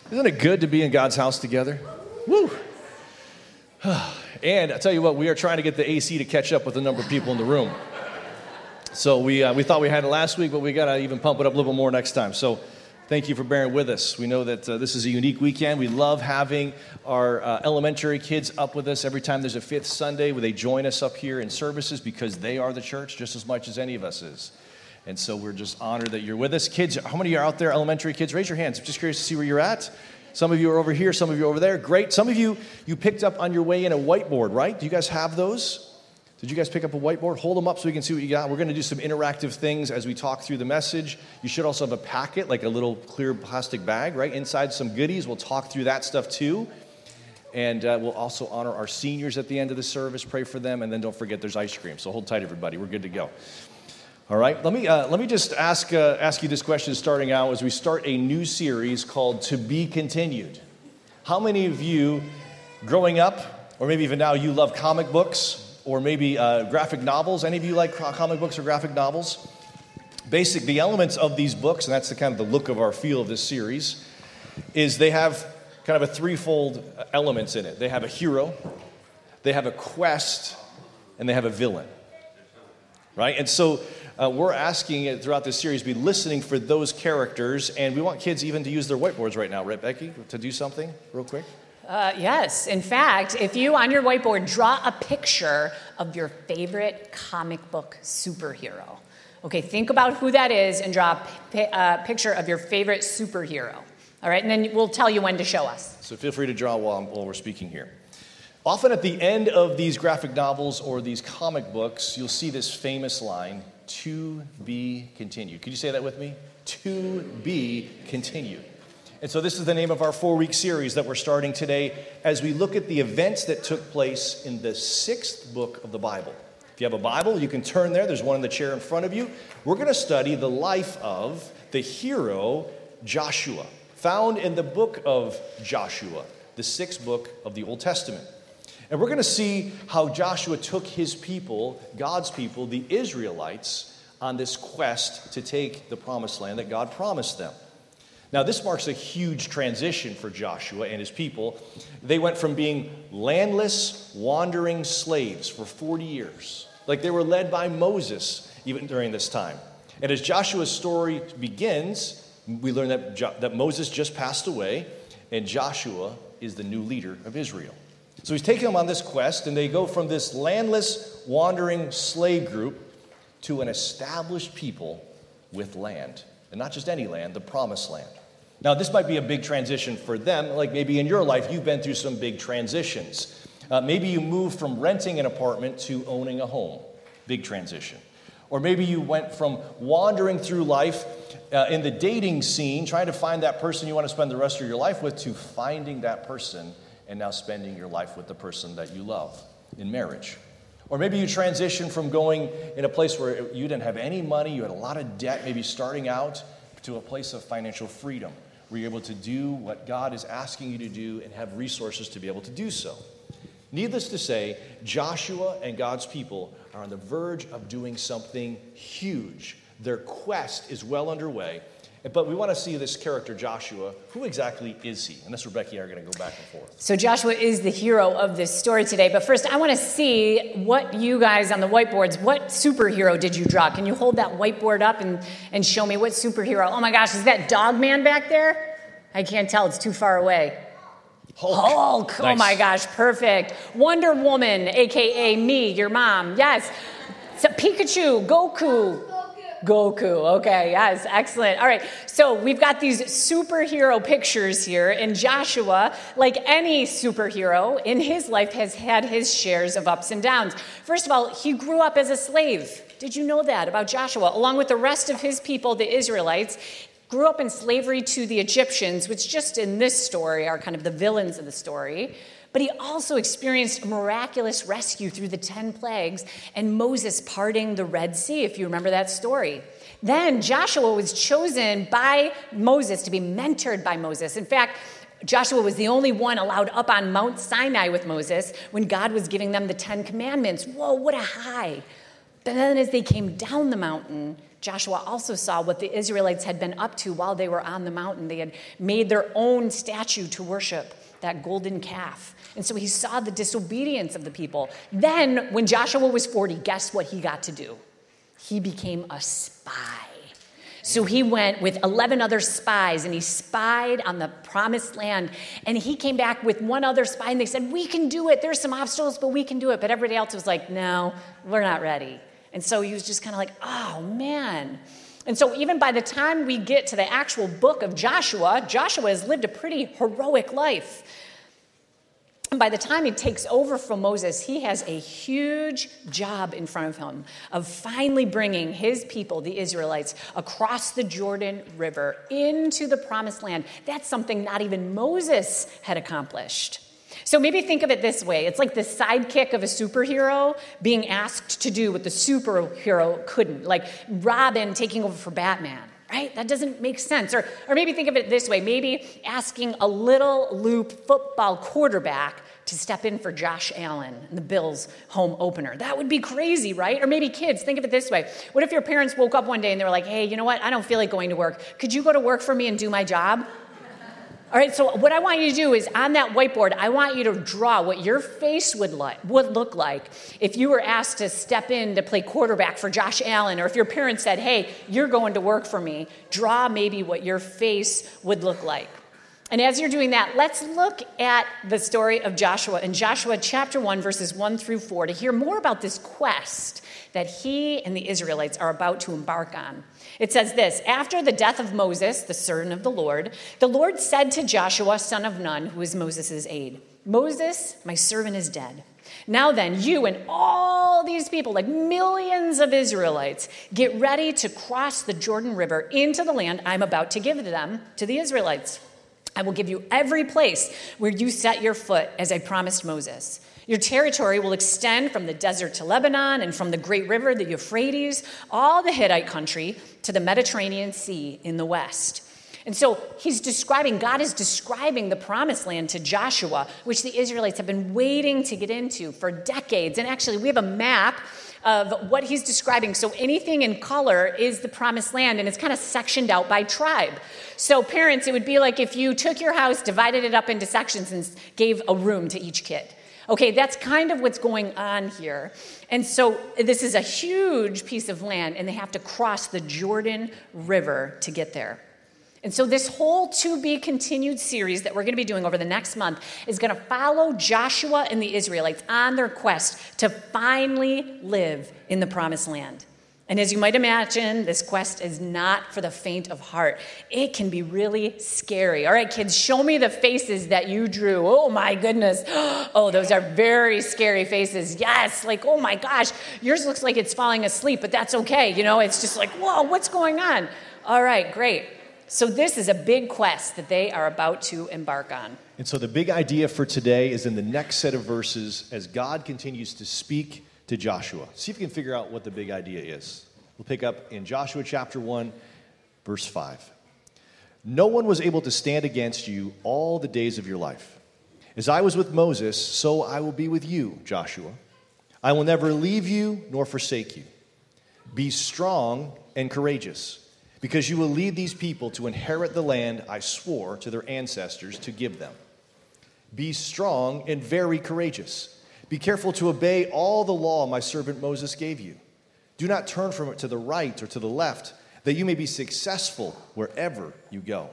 Isn't it good to be in God's house together? Woo! And I tell you what, we are trying to get the AC to catch up with the number of people in the room. So we thought we had it last week, but we got to even pump it up a little more next time. So thank you for bearing with us. We know that this is a unique weekend. We love having our elementary kids up with us every time there's a fifth Sunday where they join us up here in services because they are the church just as much as any of us is. And so we're just honored that you're with us. Kids, how many of you are out there, elementary kids? Raise your hands. I'm just curious to see where you're at. Some of you are over here. Some of you are over there. Great. Some of you picked up on your way in a whiteboard, right? Do you guys have those? Did you guys pick up a whiteboard? Hold them up so we can see what you got. We're going to do some interactive things as we talk through the message. You should also have a packet, like a little clear plastic bag, right? Inside some goodies. We'll talk through that stuff too. And we'll also honor our seniors at the end of the service. Pray for them. And then don't forget there's ice cream. So hold tight, everybody. We're good to go. All right, let me just ask you this question starting out as we start a new series called To Be Continued. How many of you, growing up, or maybe even now, you love comic books or maybe graphic novels? Any of you like comic books or graphic novels? The elements of these books, and that's the kind of the look of our feel of this series, is they have kind of a threefold elements in it. They have a hero, they have a quest, and they have a villain. Right? And so we're asking it throughout this series, be listening for those characters, and we want kids even to use their whiteboards right now, right, Becky? To do something real quick? Yes. In fact, if you, on your whiteboard, draw a picture of your favorite comic book superhero. Okay, think about who that is and draw a picture of your favorite superhero. All right, and then we'll tell you when to show us. So feel free to draw while we're speaking here. Often at the end of these graphic novels or these comic books, you'll see this famous line, to be continued. Could you say that with me? To be continued. And so this is the name of our 4-week series that we're starting today as we look at the events that took place in the 6th book of the Bible. If you have a Bible, you can turn there. There's one in the chair in front of you. We're going to study the life of the hero Joshua, found in the book of Joshua, the 6th book of the Old Testament. And we're going to see how Joshua took his people, God's people, the Israelites, on this quest to take the promised land that God promised them. Now, this marks a huge transition for Joshua and his people. They went from being landless, wandering slaves for 40 years. Like they were led by Moses even during this time. And as Joshua's story begins, we learn that Moses just passed away, and Joshua is the new leader of Israel. So he's taking them on this quest, and they go from this landless, wandering slave group to an established people with land. And not just any land, the promised land. Now, this might be a big transition for them, like maybe in your life you've been through some big transitions. Maybe you moved from renting an apartment to owning a home. Big transition. Or maybe you went from wandering through life in the dating scene, trying to find that person you want to spend the rest of your life with, to finding that person and now spending your life with the person that you love in marriage. Or maybe you transition from going in a place where you didn't have any money, you had a lot of debt, maybe starting out, to a place of financial freedom, where you're able to do what God is asking you to do and have resources to be able to do so. Needless to say, Joshua and God's people are on the verge of doing something huge. Their quest is well underway. But we want to see this character, Joshua. Who exactly is he? And this is where Becky and I are going to go back and forth. So Joshua is the hero of this story today. But first, I want to see what you guys on the whiteboards, what superhero did you draw? Can you hold that whiteboard up and show me what superhero? Oh my gosh, is that Dog Man back there? I can't tell. It's too far away. Hulk. Nice. Oh my gosh, perfect. Wonder Woman, a.k.a. me, your mom. Yes. So Pikachu, Goku. Okay, yes, excellent. All right, so we've got these superhero pictures here, and Joshua, like any superhero in his life, has had his shares of ups and downs. First of all, he grew up as a slave. Did you know that about Joshua? Along with the rest of his people, the Israelites, grew up in slavery to the Egyptians, which just in this story are kind of the villains of the story. But he also experienced a miraculous rescue through the 10 plagues and Moses parting the Red Sea, if you remember that story. Then Joshua was chosen by Moses to be mentored by Moses. In fact, Joshua was the only one allowed up on Mount Sinai with Moses when God was giving them the 10 commandments. Whoa, what a high. But then as they came down the mountain, Joshua also saw what the Israelites had been up to while they were on the mountain. They had made their own statue to worship, that golden calf. And so he saw the disobedience of the people. Then, when Joshua was 40, guess what he got to do? He became a spy. So he went with 11 other spies, and he spied on the promised land. And he came back with one other spy, and they said, we can do it. There's some obstacles, but we can do it. But everybody else was like, no, we're not ready. And so he was just kind of like, oh, man. And so even by the time we get to the actual book of Joshua, Joshua has lived a pretty heroic life. And by the time he takes over from Moses, he has a huge job in front of him of finally bringing his people, the Israelites, across the Jordan River into the promised land. That's something not even Moses had accomplished. So maybe think of it this way. It's like the sidekick of a superhero being asked to do what the superhero couldn't, like Robin taking over for Batman. Right? That doesn't make sense. Or maybe think of it this way. Maybe asking a little loop football quarterback to step in for Josh Allen in the Bills home opener. That would be crazy, right? Or maybe kids, think of it this way. What if your parents woke up one day and they were like, hey, you know what? I don't feel like going to work. Could you go to work for me and do my job? All right, so what I want you to do is on that whiteboard, I want you to draw what your face would look like if you were asked to step in to play quarterback for Josh Allen, or if your parents said, hey, you're going to work for me. Draw maybe what your face would look like. And as you're doing that, let's look at the story of Joshua in Joshua chapter 1, verses 1 through 4 to hear more about this quest that he and the Israelites are about to embark on. It says this, after the death of Moses, the servant of the Lord said to Joshua, son of Nun, who is Moses' aide, Moses, my servant is dead. Now then, you and all these people, like millions of Israelites, get ready to cross the Jordan River into the land I'm about to give to them, to the Israelites. I will give you every place where you set your foot, as I promised Moses. Your territory will extend from the desert to Lebanon and from the great river, the Euphrates, all the Hittite country to the Mediterranean Sea in the west. And so God is describing the promised land to Joshua, which the Israelites have been waiting to get into for decades. And actually, we have a map of what he's describing. So anything in color is the promised land, and it's kind of sectioned out by tribe. So parents, it would be like if you took your house, divided it up into sections, and gave a room to each kid. Okay, that's kind of what's going on here. And so this is a huge piece of land, and they have to cross the Jordan River to get there. And so this whole to be continued series that we're going to be doing over the next month is going to follow Joshua and the Israelites on their quest to finally live in the promised land. And as you might imagine, this quest is not for the faint of heart. It can be really scary. All right, kids, show me the faces that you drew. Oh, my goodness. Oh, those are very scary faces. Yes, like, oh, my gosh. Yours looks like it's falling asleep, but that's okay. You know, it's just like, whoa, what's going on? All right, great. So this is a big quest that they are about to embark on. And so the big idea for today is in the next set of verses as God continues to speak to Joshua. See if you can figure out what the big idea is. We'll pick up in Joshua chapter 1, verse 5. No one was able to stand against you all the days of your life. As I was with Moses, so I will be with you, Joshua. I will never leave you nor forsake you. Be strong and courageous, because you will lead these people to inherit the land I swore to their ancestors to give them. Be strong and very courageous. Be careful to obey all the law my servant Moses gave you. Do not turn from it to the right or to the left, that you may be successful wherever you go.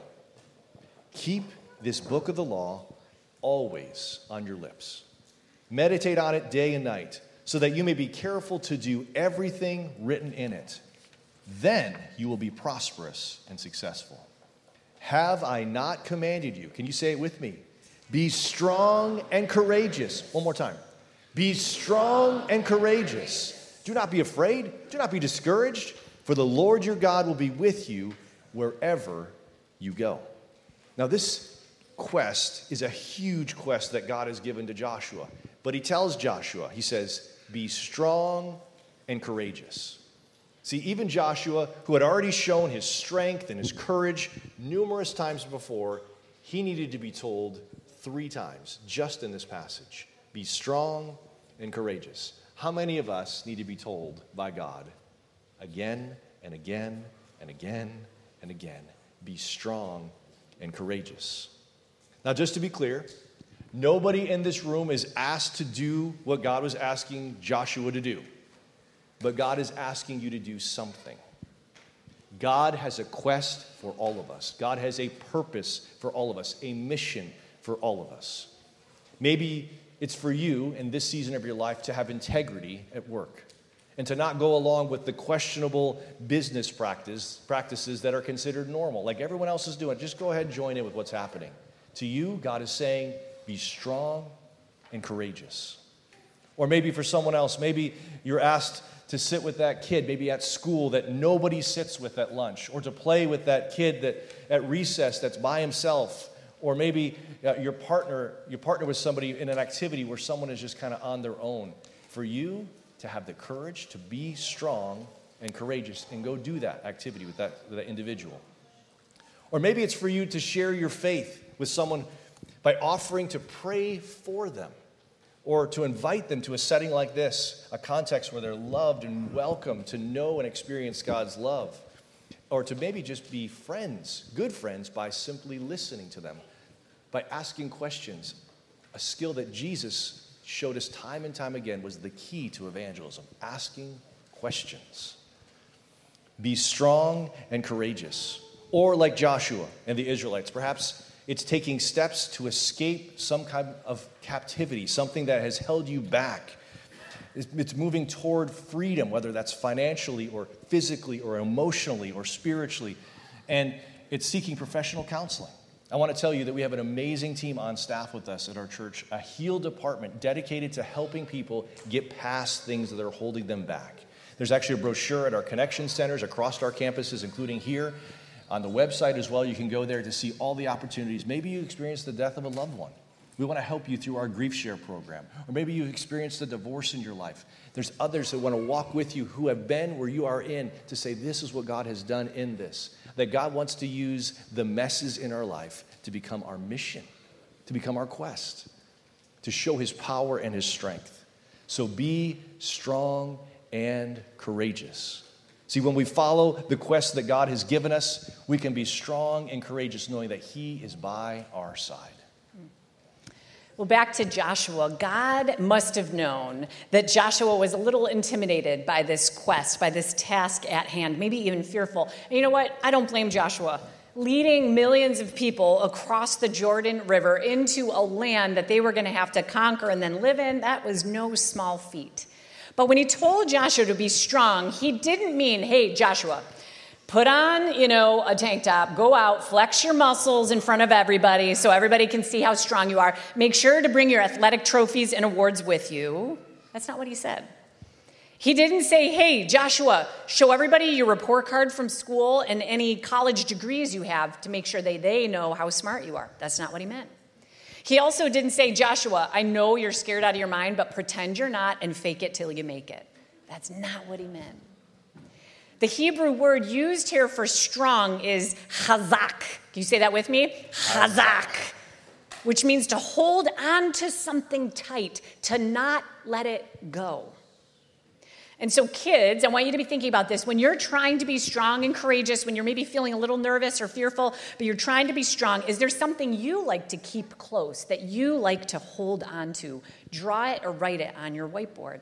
Keep this book of the law always on your lips. Meditate on it day and night, so that you may be careful to do everything written in it. Then you will be prosperous and successful. Have I not commanded you? Can you say it with me? Be strong and courageous. One more time. Be strong and courageous. Do not be afraid. Do not be discouraged, for the Lord your God will be with you wherever you go. Now, this quest is a huge quest that God has given to Joshua. But he tells Joshua, he says, be strong and courageous. See, even Joshua, who had already shown his strength and his courage numerous times before, he needed to be told 3 times, just in this passage, be strong and courageous. How many of us need to be told by God again and again and again and again. Be strong and courageous. Now, just to be clear, nobody in this room is asked to do what God was asking Joshua to do. But God is asking you to do something. God has a quest for all of us. God has a purpose for all of us, a mission for all of us. Maybe it's for you in this season of your life to have integrity at work and to not go along with the questionable business practices that are considered normal. Like everyone else is doing, just go ahead and join in with what's happening. To you, God is saying, be strong and courageous. Or maybe for someone else, maybe you're asked to sit with that kid, maybe at school that nobody sits with at lunch, or to play with that kid that at recess that's by himself, or maybe your partner with somebody in an activity where someone is just kind of on their own. For you to have the courage to be strong and courageous and go do that activity with that individual. Or maybe it's for you to share your faith with someone by offering to pray for them, or to invite them to a setting like this, a context where they're loved and welcome to know and experience God's love. Or to maybe just be friends, good friends, by simply listening to them, by asking questions, a skill that Jesus showed us time and time again was the key to evangelism, asking questions. Be strong and courageous. Or like Joshua and the Israelites, perhaps it's taking steps to escape some kind of captivity, something that has held you back. It's moving toward freedom, whether that's financially or physically or emotionally or spiritually. And it's seeking professional counseling. I want to tell you that we have an amazing team on staff with us at our church, a HEAL department dedicated to helping people get past things that are holding them back. There's actually a brochure at our connection centers across our campuses, including here. On the website as well, you can go there to see all the opportunities. Maybe you experienced the death of a loved one. We want to help you through our Grief Share program. Or maybe you experienced a divorce in your life. There's others that want to walk with you who have been where you are in to say, this is what God has done in this. That God wants to use the messes in our life to become our mission, to become our quest, to show his power and his strength. So be strong and courageous. See, when we follow the quest that God has given us, we can be strong and courageous knowing that he is by our side. Well, back to Joshua. God must have known that Joshua was a little intimidated by this quest, by this task at hand, maybe even fearful. And you know what? I don't blame Joshua. Leading millions of people across the Jordan River into a land that they were going to have to conquer and then live in, that was no small feat. But when he told Joshua to be strong, he didn't mean, hey, Joshua, put on, a tank top, go out, flex your muscles in front of everybody so everybody can see how strong you are. Make sure to bring your athletic trophies and awards with you. That's not what he said. He didn't say, hey, Joshua, show everybody your report card from school and any college degrees you have to make sure they know how smart you are. That's not what he meant. He also didn't say, Joshua, I know you're scared out of your mind, but pretend you're not and fake it till you make it. That's not what he meant. The Hebrew word used here for strong is chazak. Can you say that with me? Chazak, which means to hold on to something tight, to not let it go. And so kids, I want you to be thinking about this. When you're trying to be strong and courageous, when you're maybe feeling a little nervous or fearful, but you're trying to be strong, is there something you like to keep close, that you like to hold on to? Draw it or write it on your whiteboard.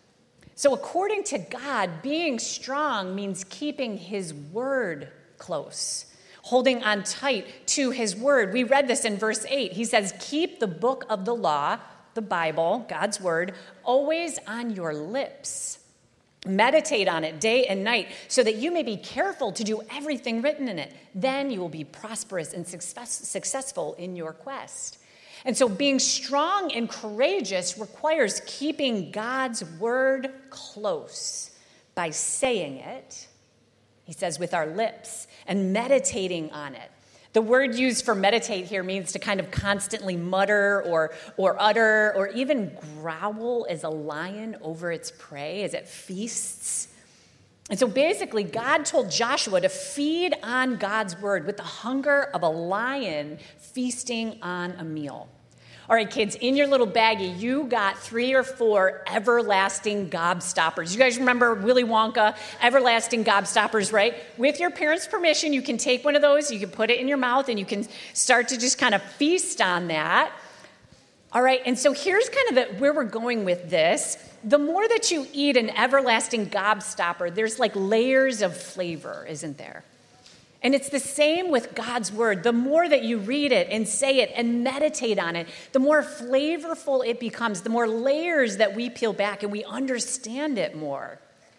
So according to God, being strong means keeping his word close, holding on tight to his word. We read this in verse 8. He says, keep the book of the law, the Bible, God's word, always on your lips. Meditate on it day and night so that you may be careful to do everything written in it. Then you will be prosperous and successful in your quest. And so being strong and courageous requires keeping God's word close by saying it, he says, with our lips and meditating on it. The word used for meditate here means to kind of constantly mutter or utter or even growl as a lion over its prey as it feasts. And so basically, God told Joshua to feed on God's word with the hunger of a lion feasting on a meal. All right, kids, in your little baggie, you got 3 or 4 everlasting gobstoppers. You guys remember Willy Wonka, everlasting gobstoppers, right? With your parents' permission, you can take one of those, you can put it in your mouth, and you can start to just kind of feast on that. All right, and so here's kind of where we're going with this. The more that you eat an everlasting gobstopper, there's like layers of flavor, isn't there? And it's the same with God's word. The more that you read it and say it and meditate on it, the more flavorful it becomes, the more layers that we peel back and we understand it more.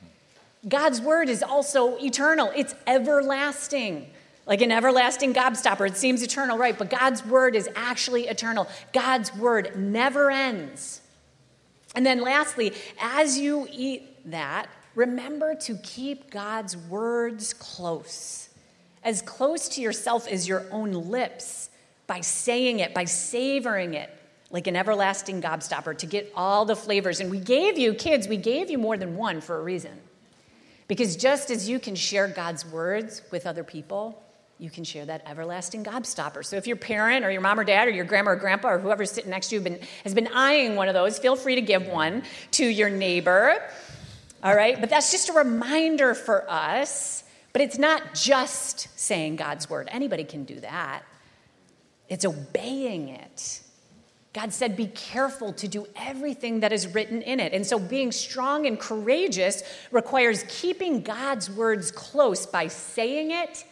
God's word is also eternal. It's everlasting. Like an everlasting gobstopper. It seems eternal, right? But God's word is actually eternal. God's word never ends. And then lastly, as you eat that, remember to keep God's words close. As close to yourself as your own lips, by saying it, by savoring it, like an everlasting gobstopper, to get all the flavors. And we gave you more than one for a reason. Because just as you can share God's words with other people, you can share that everlasting gobstopper. So if your parent or your mom or dad or your grandma or grandpa or whoever's sitting next to you has been eyeing one of those, feel free to give one to your neighbor. All right? But that's just a reminder for us. But it's not just saying God's word. Anybody can do that. It's obeying it. God said, be careful to do everything that is written in it. And so being strong and courageous requires keeping God's words close by saying it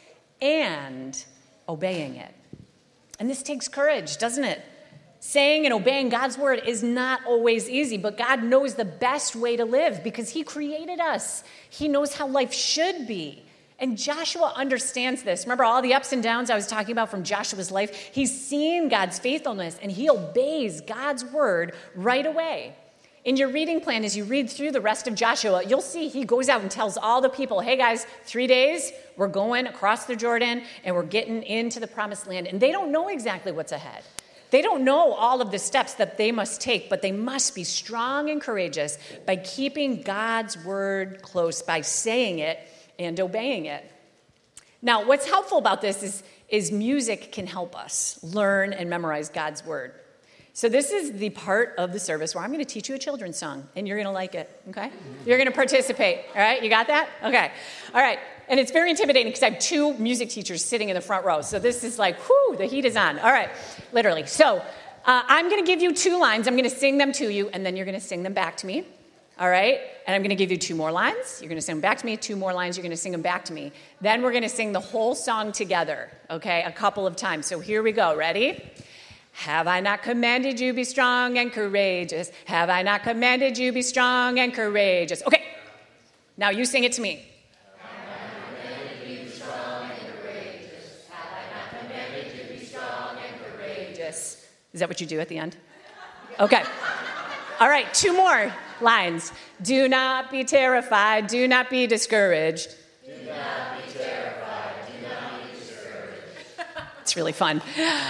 and obeying it. And this takes courage, doesn't it? Saying and obeying God's word is not always easy, but God knows the best way to live because he created us. He knows how life should be. And Joshua understands this. Remember all the ups and downs I was talking about from Joshua's life? He's seen God's faithfulness, and he obeys God's word right away. In your reading plan, as you read through the rest of Joshua, you'll see he goes out and tells all the people, hey guys, 3 days, we're going across the Jordan, and we're getting into the promised land. And they don't know exactly what's ahead. They don't know all of the steps that they must take, but they must be strong and courageous by keeping God's word close, by saying it and obeying it. Now, what's helpful about this is music can help us learn and memorize God's word. So this is the part of the service where I'm going to teach you a children's song, and you're going to like it, okay? You're going to participate, all right? You got that? Okay. All right. And it's very intimidating because I have 2 music teachers sitting in the front row. So this is like, whoo, the heat is on. All right, literally. So I'm going to give you 2 lines. I'm going to sing them to you, and then you're going to sing them back to me. All right? And I'm going to give you 2 more lines. You're going to sing them back to me. 2 more lines. You're going to sing them back to me. Then we're going to sing the whole song together, okay, a couple of times. So here we go. Ready? Have I not commanded you be strong and courageous? Have I not commanded you be strong and courageous? Okay. Now you sing it to me. Have I not commanded you be strong and courageous? Have I not commanded you be strong and courageous? Is that what you do at the end? Okay. All right, 2 more lines. Do not be terrified. Do not be discouraged. Do not be terrified. Do not be discouraged. It's really fun.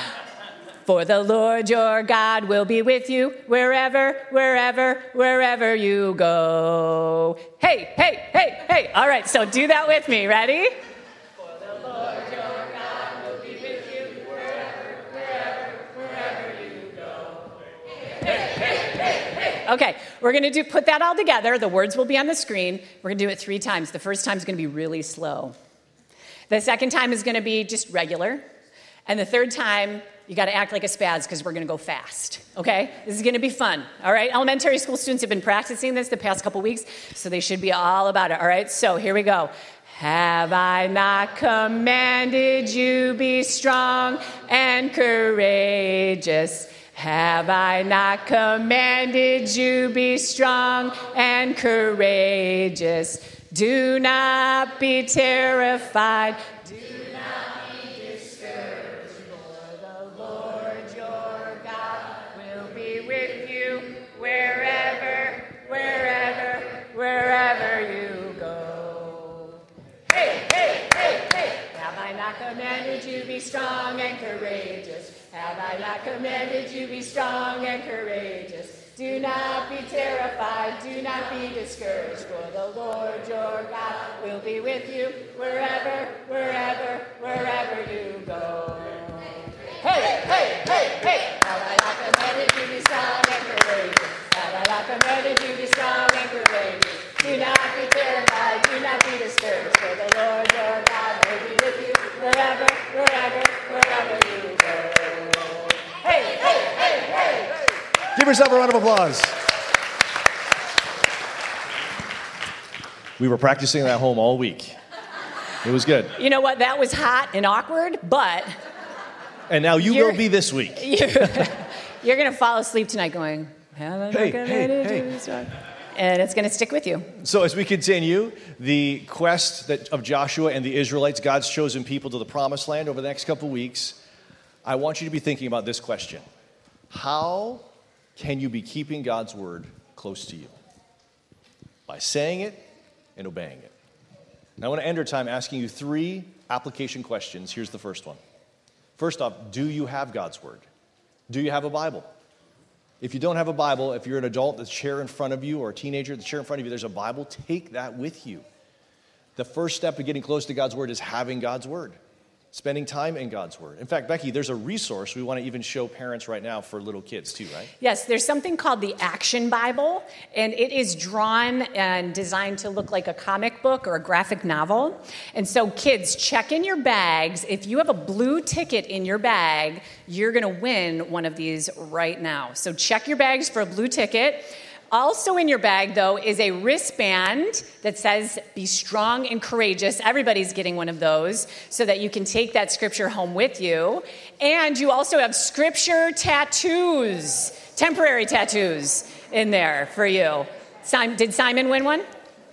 For the Lord your God will be with you wherever you go. Hey, hey, hey, hey. All right, so do that with me. Ready? For the Lord your God will be with you wherever you go. Hey, hey, hey, hey. Okay, we're going to put that all together. The words will be on the screen. We're going to do it 3 times. The first time is going to be really slow. The second time is going to be just regular. And the third time, you got to act like a spaz because we're going to go fast, okay? This is going to be fun, all right? Elementary school students have been practicing this the past couple weeks, so they should be all about it, all right? So here we go. Have I not commanded you be strong and courageous? Have I not commanded you be strong and courageous? Do not be terrified. Do not be discouraged. For the Lord your God will be with you wherever you go. Hey, hey, hey, hey. Have I not commanded you be strong and courageous? Have I not commanded you be strong and courageous? Do not be terrified, do not be discouraged, for the Lord your God will be with you wherever you go. Hey, hey, hey, hey! Have I not commanded Give yourself a round of applause. We were practicing at home all week. It was good. You know what? That was hot and awkward, but... And now you will be this week. You're going to fall asleep tonight going, hey. And it's going to stick with you. So as we continue the quest of Joshua and the Israelites, God's chosen people, to the promised land over the next couple weeks, I want you to be thinking about this question. How can you be keeping God's word close to you? By saying it and obeying it. Now I want to end our time asking you 3 application questions. Here's the first one. First off, do you have God's word? Do you have a Bible? If you don't have a Bible, if you're an adult, the chair in front of you, or a teenager, the chair in front of you, there's a Bible, take that with you. The first step of getting close to God's word is having God's word, spending time in God's word. In fact, Becky, there's a resource we want to even show parents right now for little kids too, right? Yes, there's something called the Action Bible, and it is drawn and designed to look like a comic book or a graphic novel. And so kids, check in your bags. If you have a blue ticket in your bag, you're going to win one of these right now. So check your bags for a blue ticket. Also in your bag, though, is a wristband that says, be strong and courageous. Everybody's getting one of those so that you can take that scripture home with you. And you also have scripture tattoos, temporary tattoos in there for you. Did Simon win one?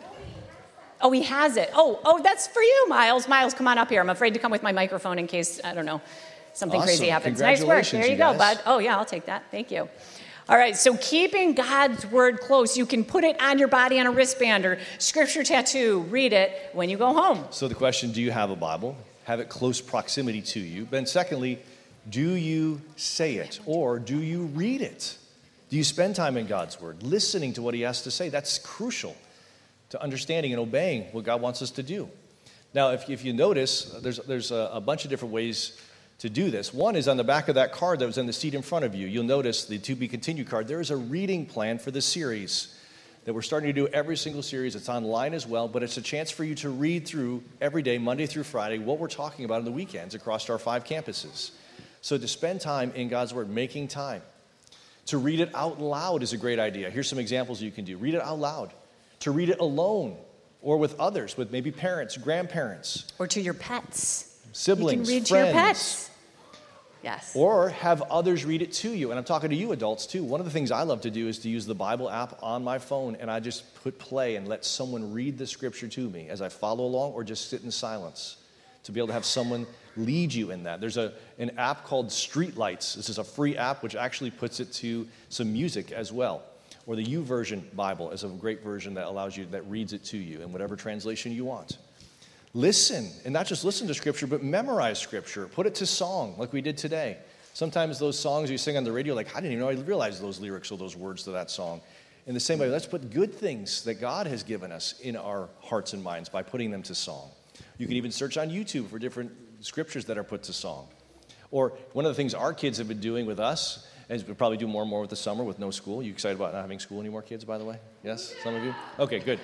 Oh, he has it. Oh, that's for you, Miles. Miles, come on up here. I'm afraid to come with my microphone in case, I don't know, something crazy happens. Nice work. There you go, bud. Oh, yeah, I'll take that. Thank you. All right, so keeping God's word close, you can put it on your body on a wristband or scripture tattoo, read it when you go home. So the question, do you have a Bible? Have it close proximity to you. Then secondly, do you say it or do you read it? Do you spend time in God's word, listening to what he has to say? That's crucial to understanding and obeying what God wants us to do. Now, if you notice, there's a bunch of different ways to do this. One is on the back of that card that was in the seat in front of you. You'll notice the To Be Continued card. There is a reading plan for the series that we're starting to do every single series. It's online as well, but it's a chance for you to read through every day, Monday through Friday, what we're talking about on the weekends across our 5 campuses. So to spend time in God's word, making time. To read it out loud is a great idea. Here's some examples you can do. Read it out loud. To read it alone or with others, with maybe parents, grandparents. Or to your pets. Siblings, you can read friends. To your pets. Yes. Or have others read it to you. And I'm talking to you adults too. One of the things I love to do is to use the Bible app on my phone, and I just put play and let someone read the scripture to me as I follow along or just sit in silence to be able to have someone lead you in that. There's an app called Streetlights. This is a free app which actually puts it to some music as well. Or the YouVersion Bible is a great version that allows you, that reads it to you in whatever translation you want. Listen, and not just listen to Scripture, but memorize Scripture. Put it to song, like we did today. Sometimes those songs you sing on the radio, like, I didn't even know I realized those lyrics or those words to that song. In the same way, let's put good things that God has given us in our hearts and minds by putting them to song. You can even search on YouTube for different scriptures that are put to song. Or one of the things our kids have been doing with us, as we probably do more and more with the summer with no school. You excited about not having school anymore, kids, by the way? Yes? Some of you? Okay, good.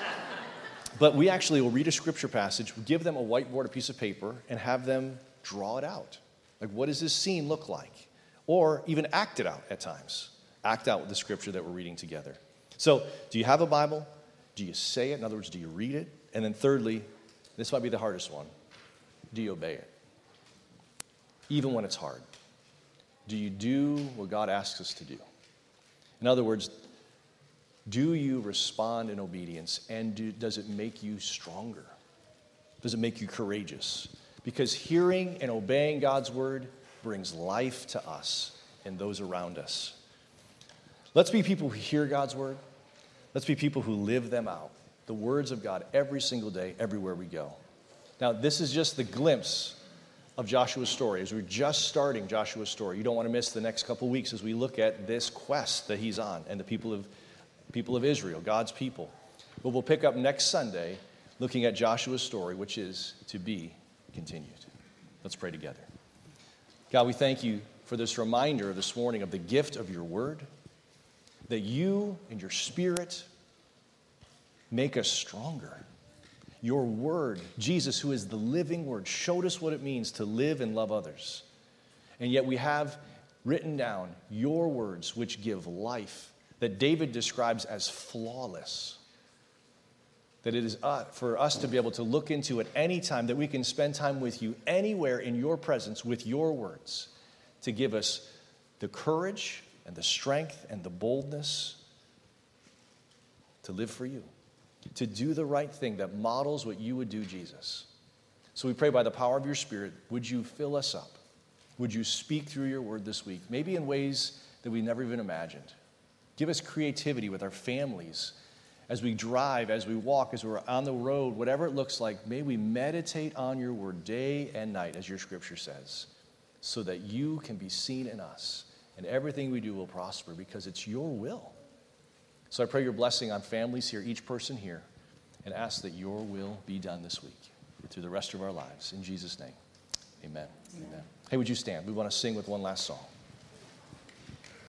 But we actually will read a scripture passage, give them a whiteboard, a piece of paper, and have them draw it out. Like, what does this scene look like? Or even act it out at times. Act out the scripture that we're reading together. So, do you have a Bible? Do you say it? In other words, do you read it? And then thirdly, this might be the hardest one. Do you obey it? Even when it's hard. Do you do what God asks us to do? In other words, do you respond in obedience, and does it make you stronger? Does it make you courageous? Because hearing and obeying God's word brings life to us and those around us. Let's be people who hear God's word. Let's be people who live them out. The words of God every single day, everywhere we go. Now, this is just the glimpse of Joshua's story. As we're just starting Joshua's story, you don't want to miss the next couple weeks as we look at this quest that he's on and the people of Israel, God's people. But we'll pick up next Sunday looking at Joshua's story, which is to be continued. Let's pray together. God, we thank you for this reminder this morning of the gift of your word, that you and your Spirit make us stronger. Your word, Jesus, who is the living word, showed us what it means to live and love others. And yet we have written down, your words which give life, that David describes as flawless. That it is for us to be able to look into at any time, that we can spend time with you anywhere in your presence with your words, to give us the courage and the strength and the boldness to live for you, to do the right thing that models what you would do, Jesus. So we pray by the power of your Spirit, would you fill us up? Would you speak through your word this week, maybe in ways that we never even imagined? Give us creativity with our families as we drive, as we walk, as we're on the road, whatever it looks like. May we meditate on your word day and night, as your scripture says, so that you can be seen in us and everything we do will prosper because it's your will. So I pray your blessing on families here, each person here, and ask that your will be done this week through the rest of our lives. In Jesus' name, amen. Amen. Hey, would you stand? We want to sing with one last song.